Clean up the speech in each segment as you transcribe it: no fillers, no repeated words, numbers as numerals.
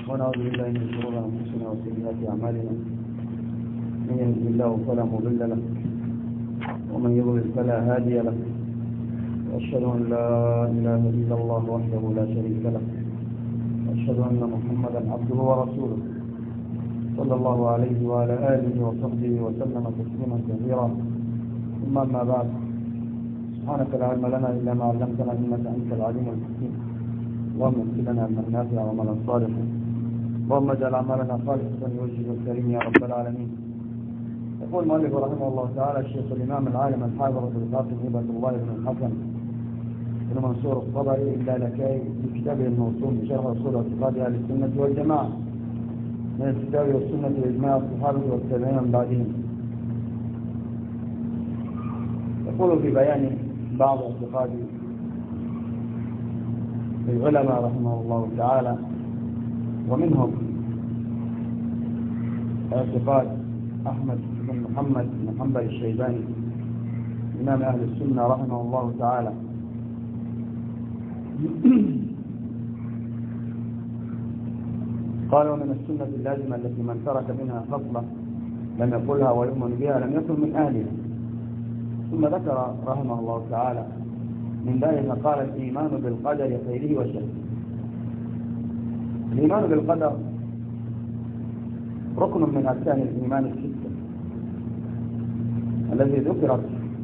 ونعوذ بالله من شرور انفسنا وسيئات اعمالنا. من يهده الله فلا مضل له ومن يضلل فلا هادي له، واشهد ان لا اله الا الله وحده لا شريك له، واشهد ان محمدا عبده ورسوله صلى الله عليه وعلى اله وصحبه وسلم تسليما كثيرا. ثم اما بعد، سبحانك لا علم لنا الا ما علمتنا انك انت العليم الحكيم. اللهم اغفر لنا علما نافعا وعملا صالحا، اللهم اجعل اعمالنا خالصه لوجهك الكريم يا رب العالمين. يقول المؤلف رحمه الله تعالى الشيخ الامام العالم الحافظ القاسم هبة الله بن الحسن بن منصور الطبري اللالكائي في كتابه الموسوم بشرح اصول اعتقاد اهل السنه والجماعه من الكتاب والسنه واجماع الصحابه والتابعين من بعدهم. يقول في بيان بعض اعتقاد العلماء رحمه الله تعالى، ومنهم اعتقاد أحمد بن محمد بن حنبل الشيباني إمام أهل السنة رحمه الله تعالى. قال: ومن السنة اللازمة التي من ترك منها خصلة لم يقلها ويؤمن بها لم يكن من أهلها. ثم ذكر رحمه الله تعالى من ذلك قال: الإيمان بالقدر خيره وشره. الإيمان بالقدر ركن من أركان الإيمان الستة الذي ذكرت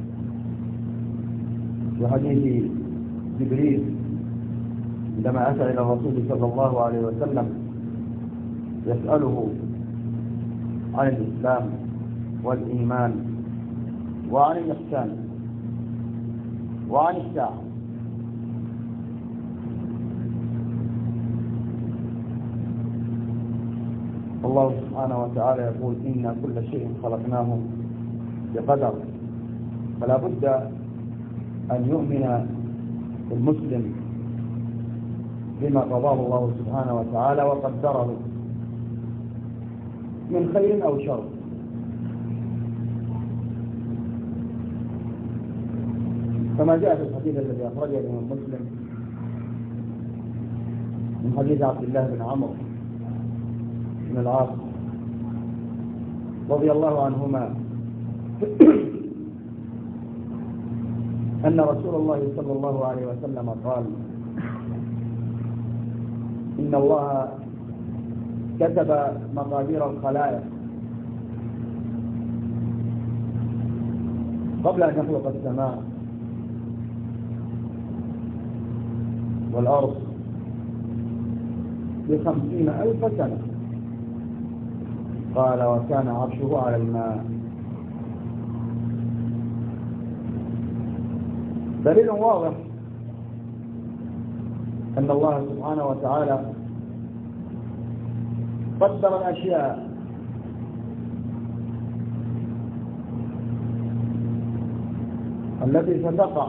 في حديث جبريل عندما أتى إلى الرسول صلى الله عليه وسلم يسأله عن الإسلام والإيمان وعن الإحسان وعن الساعة. الله سبحانه وتعالى يقول: إنا كل شيء خلقناه بقدر. فلا بد أن يؤمن المسلم بما قضاه الله سبحانه وتعالى وقدره من خير أو شر. كما جاء في الحديث الذي أخرجه الإمام مسلم من حديث عبد الله بن عمرو بن العاص رضي الله عنهما أن رسول الله صلى الله عليه وسلم قال: إن الله كتب مقادير الخلائق قبل أن يخلق السماء والأرض ب50,000 سنة. قال: وكان عرشه على الماء. دليل واضح أن الله سبحانه وتعالى قدر الأشياء التي ستقع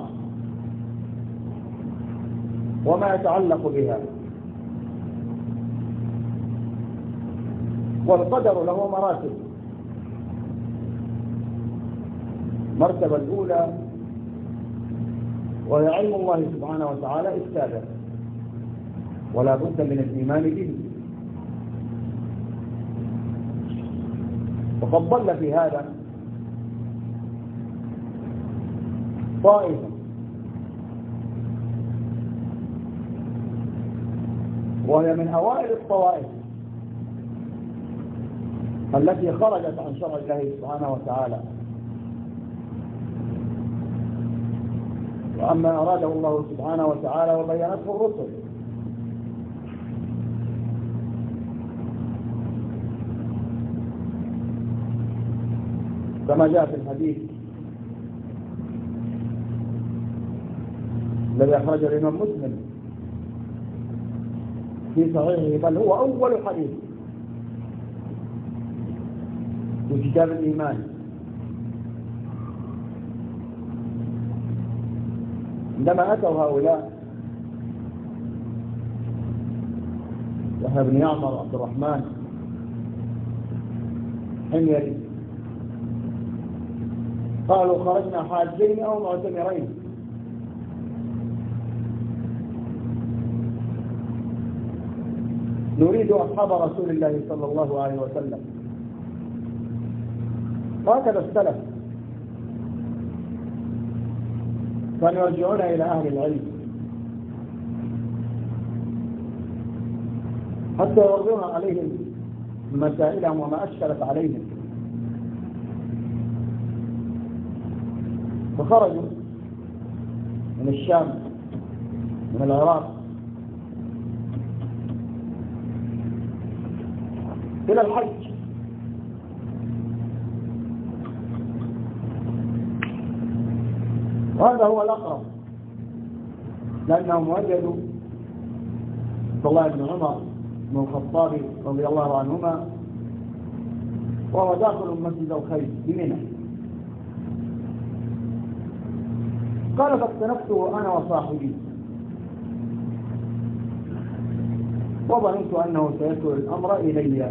وما يتعلق بها. والقدر له مراتب. المرتبة الأولى وهي علم الله سبحانه وتعالى السابق، ولا بد من الإيمان به. وقد ضل في هذا طائفة، وهي من أوائل الطوائف التي خرجت عن شرع الله سبحانه وتعالى. وأما أراده الله سبحانه وتعالى وبينته الرسل. كما جاء في الحديث الذي أخرجه الإمام مسلم في صحيحه، بل هو أول حديث في كتاب الإيمان، عندما أتوا هؤلاء يحيى بن يعمر عبد الرحمن حميري قالوا: خرجنا حاجين أو معتمرين. نريد أصحاب رسول الله صلى الله عليه وسلم. وهكذا السلف كانوا يرجعون إلى أهل العلم حتى يوردون عليهم مسائلهم وما أشكلت عليهم، فخرجوا من الشام من العراق إلى الحج، وهذا هو الأقرب، لأنهم وجدوا عبد الله بن عمر بن الخطاب رضي الله عنهما وهو داخل مسجد الخير بمنى، قال فاقتنفته أنا وصاحبي وظننت أنه سيسر الأمر إلي،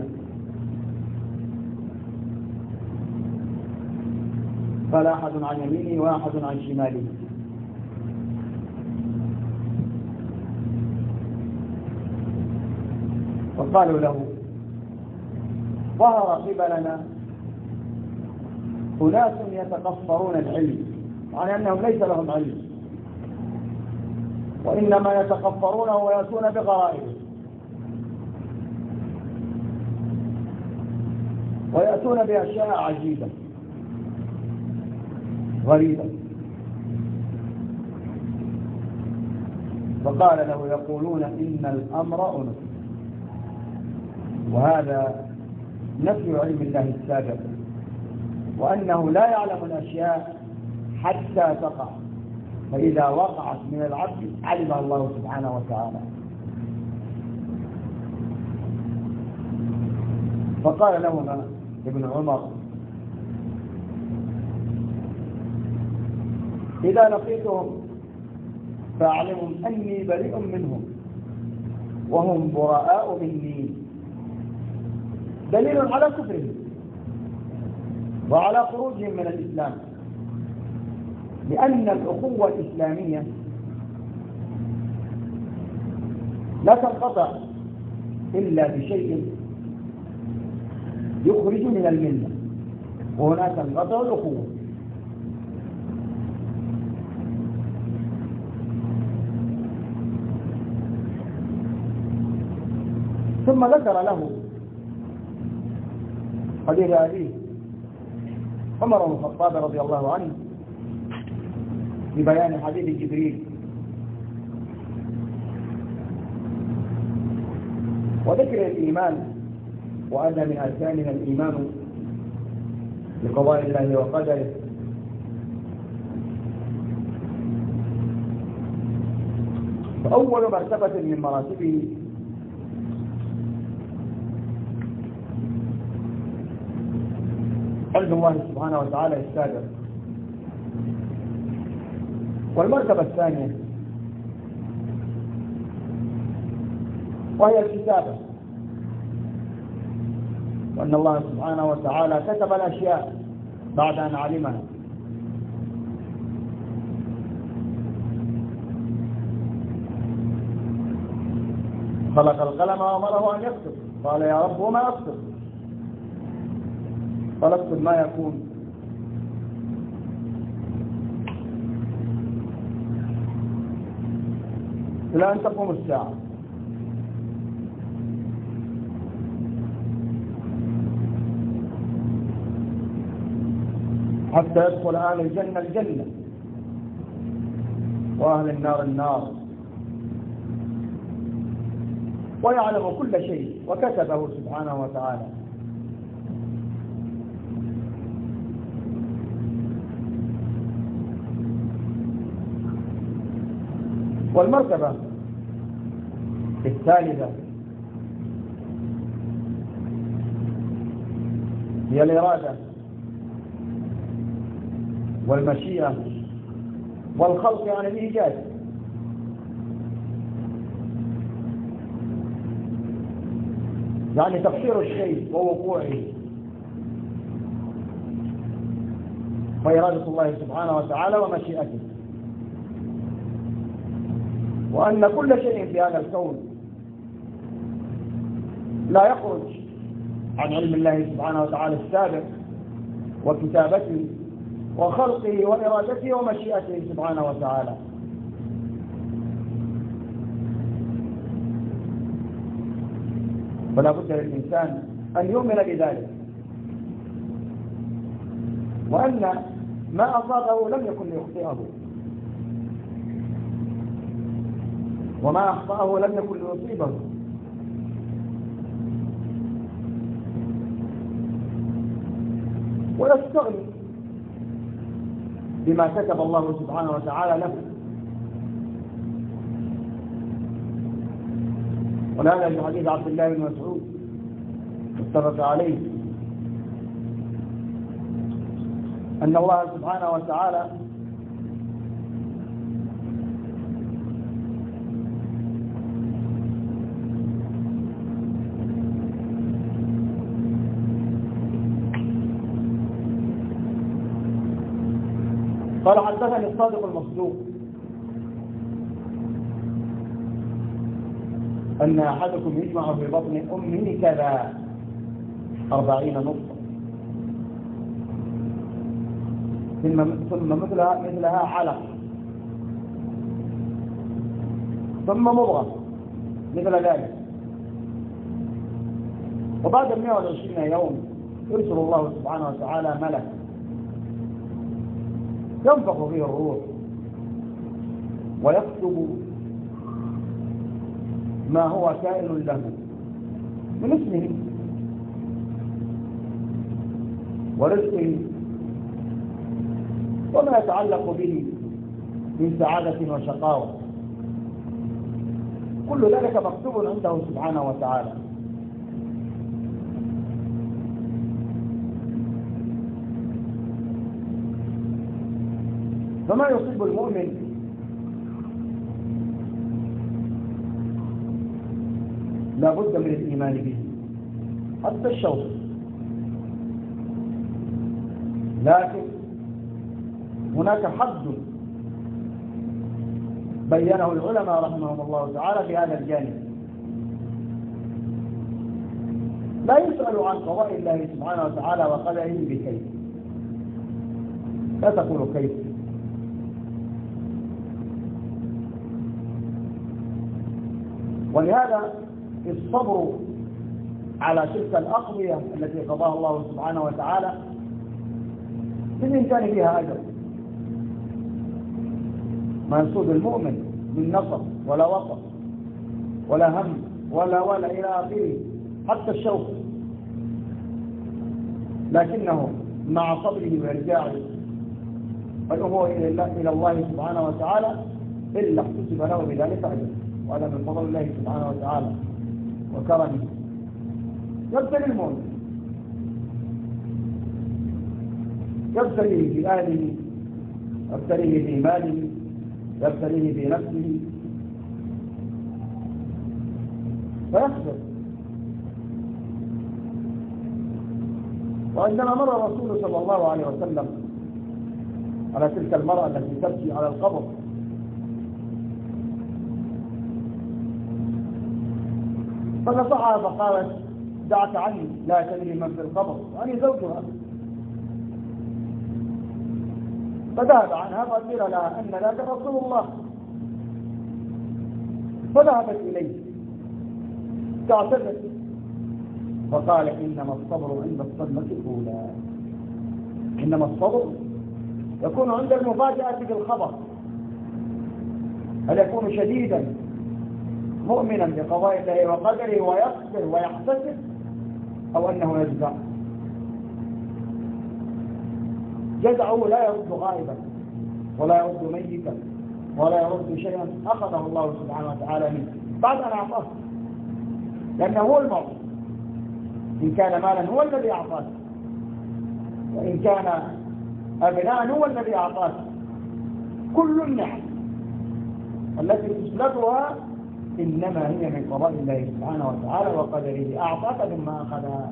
فلا أحد عن يميني وأحد عن شمالي، وقالوا له ظهر قبلنا أناس يتقصرون العلم، يعني أنهم ليس لهم علم وإنما يتقصرونه ويأتون بغرائبه ويأتون بأشياء عجيبة غريبة. فقال له يقولون إن الأمر أنس، وهذا نفي علم الله السابق، وأنه لا يعلم الأشياء حتى تقع، فإذا وقعت من العبد علمها الله سبحانه وتعالى. فقال لهما ابن عمر إذا لقيتهم فأعلمهم أني بريء منهم وهم براء مني، دليل على كفرهم وعلى خروجهم من الإسلام، لأن الأخوة الإسلامية لا تنقطع إلا بشيء يخرج من الملة، وهنا تنقطع الأخوة. ثم ذكر له حديث أبيه عمر بن الخطاب رضي الله عنه ببيان حديث جبريل، وذكر الإيمان وأن من أركانها الإيمان بقضاء الله وقدره، فأول مرتبة من مراتبه علم الله سبحانه وتعالى السابق، والمرتبة الثانية وهي الكتابة، وأن الله سبحانه وتعالى كتب الأشياء بعد أن علمها، خلق القلم وأمره أن يكتب، قال يا رب وما أكتب؟ قال اكتب ما يكون، إلى أن تقوم الساعة. حتى يدخل أهل الجنة الجنة وأهل النار النار، ويعلم كل شيء وكتبه سبحانه وتعالى. والمرتبة الثالثة هي الإرادة والمشيئة والخلق عن الإيجاد، يعني تقصير الشيء ووقوعه، وإرادة الله سبحانه وتعالى ومشيئته، وأن كل شيء في هذا الكون لا يخرج عن علم الله سبحانه وتعالى السابق وكتابته وخلقه وإرادته ومشيئته سبحانه وتعالى. فلا بد للإنسان أن يؤمن بذلك، وأن ما أصابه لم يكن ليخطئه، وما أخطأه لم يكن ليصيبه. ويستغني بما كتب الله سبحانه وتعالى له. ولهذا في حديث عبد الله بن مسعود متفق عليه أن الله سبحانه وتعالى قال حدثني الصادق المصدوق أن أحدكم يجمع في بطن أمه كذا 40 نطفة ثم مثلها علق ثم مضغة مثل ذلك، وبعد 120 يوم يرسل الله سبحانه وتعالى ملك ينفخ فيه الروح ويكتب ما هو كائن له من اسمه ورزقه وما يتعلق به من سعادة وشقاوة، كل ذلك مكتوب عنده سبحانه وتعالى. فما يصيب المؤمن لا بد من الإيمان به حتى الشوق، لكن هناك حد بينه العلماء رحمهم الله تعالى في هذا الجانب. لا يسأل عن قضاء الله سبحانه وتعالى وقدره بكيف، لا تقول كيف، ولهذا الصبر على تلك الأقضية التي قضاها الله سبحانه وتعالى للإنسان فيها أجر. ما يصيب المؤمن من نصب ولا وصف ولا هم ولا إلى آخره حتى الشوق، لكنه مع صبره وإرجاعه والأمور إلى الله سبحانه وتعالى إلا احتسب له بذلك أجر، وهذا من فضل الله سبحانه وتعالى وكرمه. يبتلي المؤمن، يبتليه في أهله، يبتليه في ماله، يبتليه في نفسه فيصبر. وعندما مر الرسول صلى الله عليه وسلم على تلك المرأة التي تبكي على القبر فنصحها فقالت دعك عني لا تدري من في القبر، وأني زوجها. فذهب عنها فقيل لها أن ذاك رسول الله، فذهبت إليه تعتذر فقال إنما الصبر عند الصدمة الأولى، إنما الصبر يكون عند المفاجأة بالخبر، هل يكون شديدا مؤمنا بقضاء الله وقدره ويصبر ويحتسب، أو أنه يجزع؟ جزعه لا يرد غائبا ولا يرد ميتا ولا يرد شيئا أخذه الله سبحانه وتعالى منه بعد أن أعطاه، لأنه هو المعطي. إن كان مالا هو الذي أعطاك، وإن كان أبناء هو الذي أعطاك. كل النعم التي تسلبها إنما هي من قضاء الله سبحانه وتعالى وقدره، أعطاك ثم أخذها.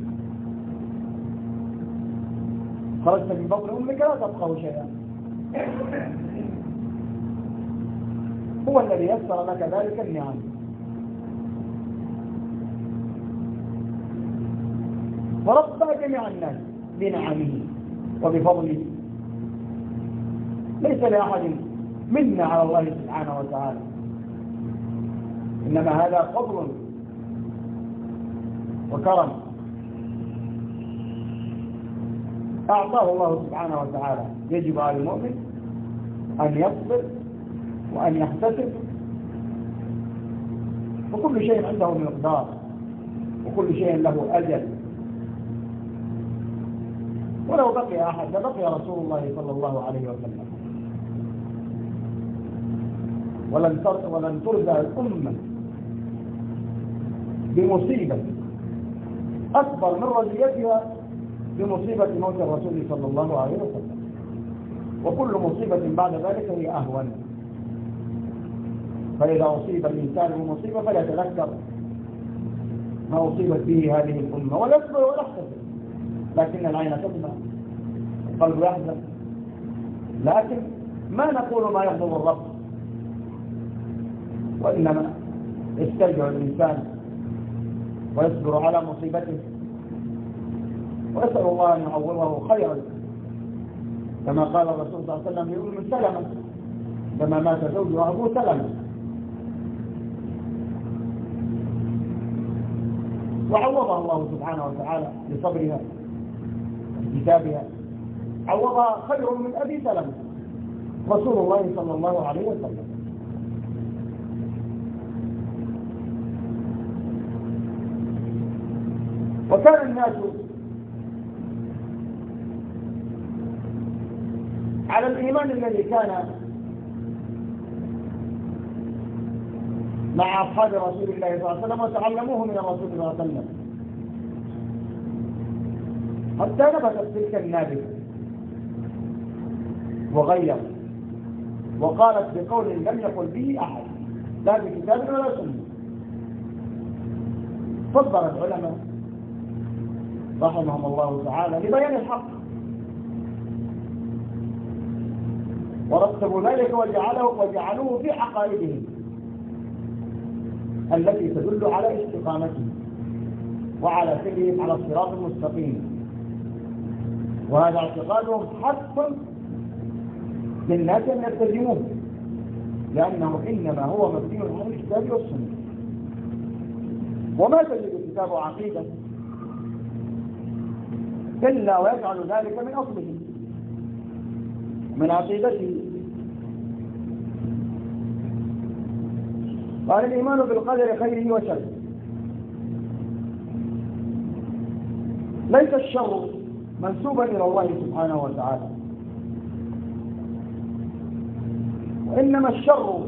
خرجت من بطن أمك لا تبقى شيئا، هو الذي يسر لك ذلك النعم. فربى جميع الناس بنعمه وبفضله. ليس لأحد منا على الله سبحانه وتعالى، إنما هذا فضل وكرم أعطاه الله سبحانه وتعالى. يجب على المؤمن أن يصبر وأن يحتسب، وكل شيء عنده مقدار وكل شيء له أجل. ولو بقي أحد لبقي رسول الله صلى الله عليه وسلم، ولن ترزع الأمة بمصيبة أكبر من رزيتها بمصيبة موت الرسول صلى الله عليه وسلم، وكل مصيبة بعد ذلك هي أهون. فإذا أصيب الإنسان بمصيبة فليتذكر ما أصيبت به هذه الأمة ويصبر ويحتسب، لكن العين تدمع القلب يحزن. لكن ما نقول ما يغضب الرب، وإنما يسترجع الإنسان ويصبر على مصيبته ويسأل الله أن يعوضه خيرا، كما قال الرسول صلى الله عليه وسلم لأم سلمة لما مات زوجها أبو سلمة، وعوضها الله سبحانه وتعالى بصبرها وكتابها، عوضها خير من أبي سلمة رسول الله صلى الله عليه وسلم. وكان الناس على الإيمان الذي كان مع أصحاب رسول الله صلى الله عليه وسلم وتعلموه من الرسول صلى الله عليه وسلم، حتى نبتت تلك النابتة وغير وقالت بقول لم يقل به أحد لا بكتاب ولا سنة. فضل العلماء رحمهم الله تعالى لبيان الحق، ورتبوا ذلك وجعلوه في عقائدهم التي تدل على استقامتهم وعلى سيرهم على الصراط المستقيم. وهذا اعتقادهم حق للناس أن يلتزموه، لأنه إنما هو مبني على الكتاب والسنة. وما تجد الكتاب عقيدة إلا ويجعل ذلك من أصله من عقيدته. قال الإيمان بالقدر خيره وشره. ليس الشر منسوبا إلى الله سبحانه وتعالى، وإنما الشر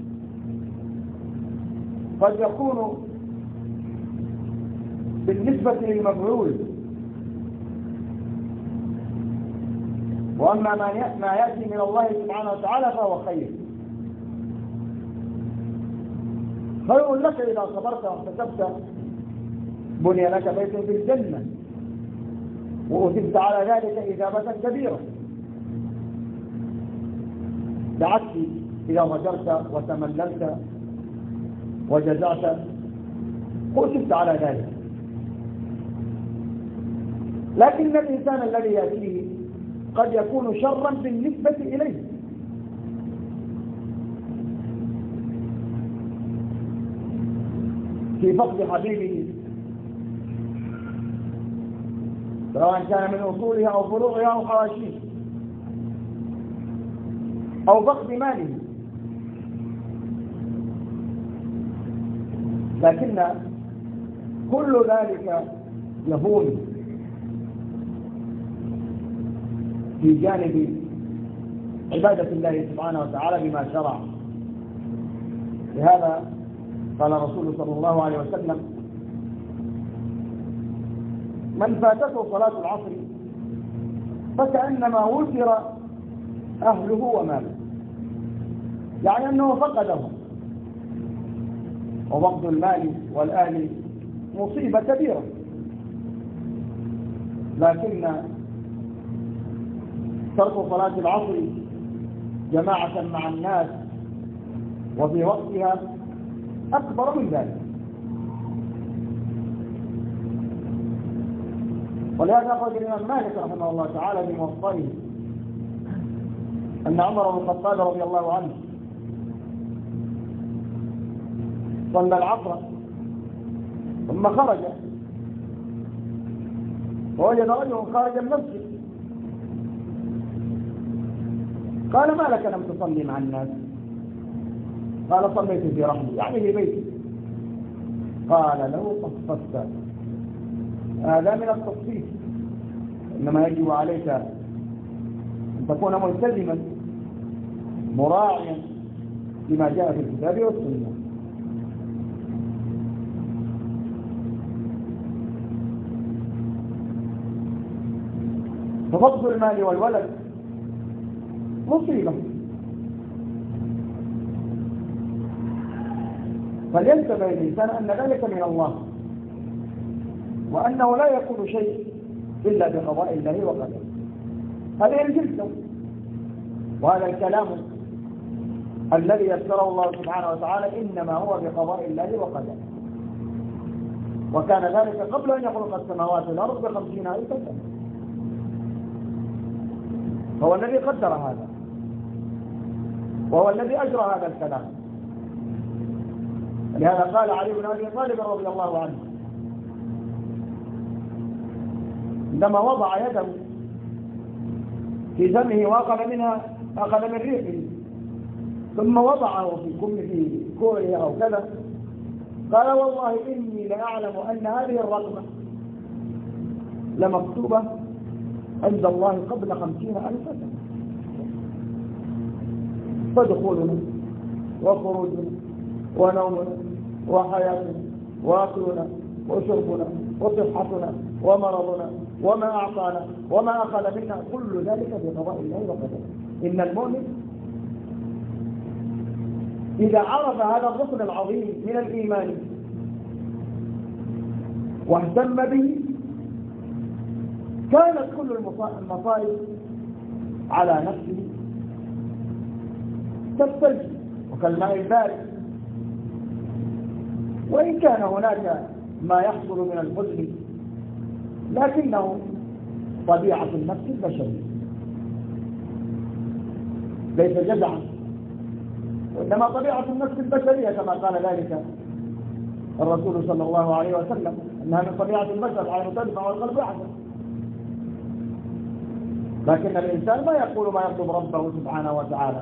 قد يكون بالنسبة للمفعول، وأما ما يأتي من الله سبحانه وتعالى فهو خير. خير لك إذا صبرت واحتسبت بني لك بيت في الجنة وأثبت على ذلك إثابة كبيرة، بعكس إذا ضجرت وتمللت وجزعت وأثبت على ذلك. لكن الإنسان الذي يأتيه قد يكون شرا بالنسبة إليه، في فقد حبيبه سواء كان من أصولها أو فروعها أو حواشيه، أو فقد ماله. لكن كل ذلك يهون في جانب عبادة الله سبحانه وتعالى بما شرع. لهذا قال الرسول صلى الله عليه وسلم: من فاتته صلاة العصر فكأنما وتر أهله وماله، يعني أنه فقدهم. وفقد المال والأهل مصيبة كبيرة، لكن ترك صلاة العصر جماعة مع الناس وفي وقتها أكبر من ذلك. ولهذا أخرج الإمام مالك رحمه الله تعالى بموطئه أن عمر بن الخطاب رضي الله عنه صلى العصر ثم خرج ووجد رجل خارج المسجد قال: ما لك لم تصلي مع الناس؟ قال: صليت في رحلي، يعني في بيتي. قال له: قصصت. هذا من التصفيف، إنما يجب عليك أن تكون ملتزما مراعيا لما جاء في الكتاب والسنة. ففقد المال والولد مصيبة، فلينتبه الإنسان أن ذلك من الله، وأنه لا يكون شيء إلا بقضاء الله وقدره. هذه الجلسة وهذا الكلام الذي يسره الله سبحانه وتعالى إنما هو بقضاء الله وقدره، وكان ذلك قبل أن يخلق السماوات والأرض ب50,000 سنة. هو الذي قدر هذا، وهو الذي أجرى هذا الكلام. لهذا قال علي بن أبي طالب رضي الله عنه عندما وضع يده في فمه وأخذ من ريقه ثم وضعه في كوره أو كذا، قال: والله إني لأعلم أن هذه الرقمة لمكتوبة عند الله قبل 50,000 سنة. فدخولنا وخروجنا ونومنا وحياتنا وأكلنا وشربنا وصحتنا ومرضنا وما أعطانا وما أخذ منا كل ذلك بقضاء الله وقدره. إن المؤمن إذا عرف هذا الركن العظيم من الإيمان واهتم به كانت كل المصائب على نفسه كالثلج وكالماء البارد. وإن كان هناك ما يحصل من الحزن لكنه طبيعة النفس البشرية، ليس جزعا، وإنما طبيعة النفس البشرية كما قال ذلك الرسول صلى الله عليه وسلم أنها من طبيعة البشر، العين تدمع والقلب يحزن. لكن الإنسان ما يقول ما يغضب ربه سبحانه وتعالى،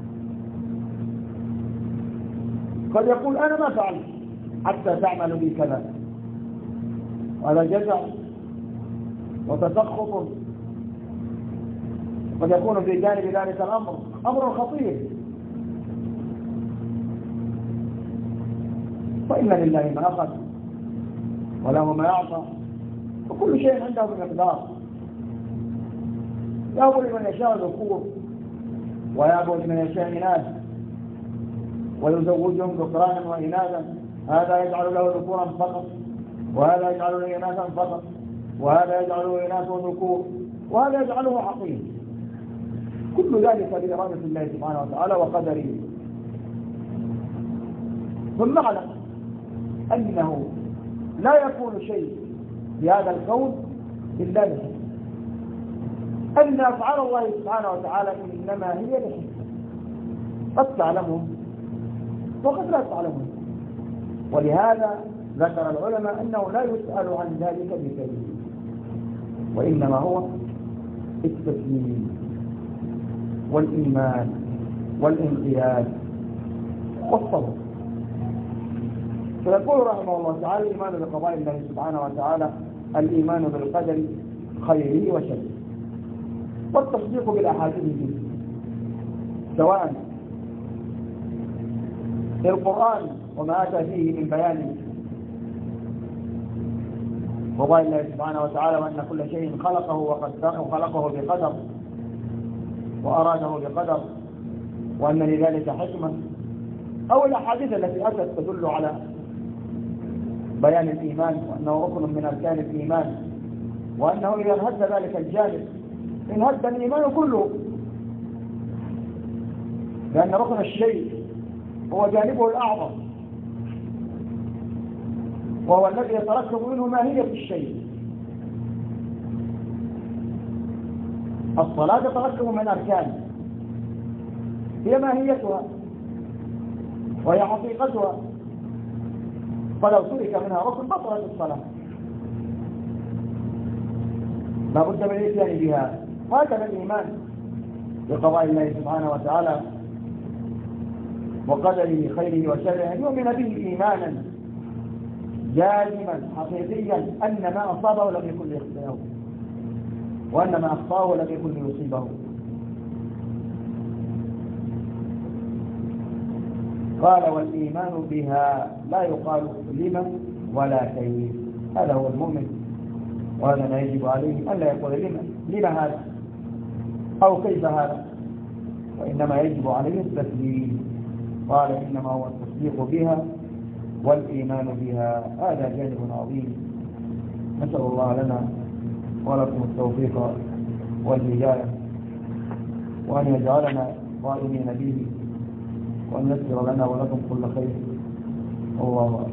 قد يقول: أنا ما فعلت حتى تعمل بي كذا. وهذا جزع وتسخط، قد يكون في جانب ذلك الأمر أمر خطير. فإن لله ما أخذ وله ما يعطى، وكل شيء عنده بمقدار. يهب لمن يشاء ذكور ويهب لمن يشاء إناث ويزوجهم ذكرانا وإناثا، هذا يجعل له ذكورا فقط وهذا يجعل له إناثا فقط وهذا يجعل له إناث وذكور وهذا يجعله عقيم. كل ذلك بإرادة الله سبحانه وتعالى وقدره. ثم اعلم أنه لا يكون شيء في هذا الكون إلا به، أن أفعال الله سبحانه وتعالى إنما هي به، قد تعلمهم وقد لا تعلمهم. ولهذا ذكر العلماء أنه لا يسأل عن ذلك بكلمة، وإنما هو التسليم والإيمان والانقياد والصبر. فيقول رحمه الله تعالى: الإيمان بقضاء الله سبحانه وتعالى الإيمان بالقدر خيره وشره، والتصديق بالأحاديث فيه، سواء في القرآن وما أتى فيه من بيان قضاء الله سبحانه وتعالى، وأن كل شيء خلقه وخلقه بقدر وأراده بقدر، وأن لذلك حكمة، أو الأحاديث التي أتت تدل على بيان الإيمان وأنه ركن من أركان الإيمان، وأنه إذا انهد ذلك الجانب انهد الإيمان كله، لأن ركن الشيء هو جانبه الأعظم، وهو الذي يتركب منه ماهية الشيء. الصلاة تتركب من أركان هي ماهيتها وهي حقيقتها، فلو ترك منها ركن بطلت الصلاة، لا بد من الاتيان بها. هكذا الإيمان بقضاء الله سبحانه وتعالى وقدره خيره وشره، أن يؤمن به إيمانا جازما حقيقيا أن ما أصابه لم يكن ليخطئه، وأن ما أخطاه لم يكن ليصيبه. قال والإيمان بها لا يقال لما ولا كيف، هذا هو المؤمن، وهذا ما يجب عليه أن لا يقول لما هذا أو كيف هذا، وإنما يجب عليه التسليم. قال إنما هو التصديق بها والإيمان بها، هذا جانب عظيم. نسأل الله لنا ولكم التوفيق والهداية، وأن يجعلنا ظالمين به، وأن يسر لنا ولكم كل خير. الله أكبر.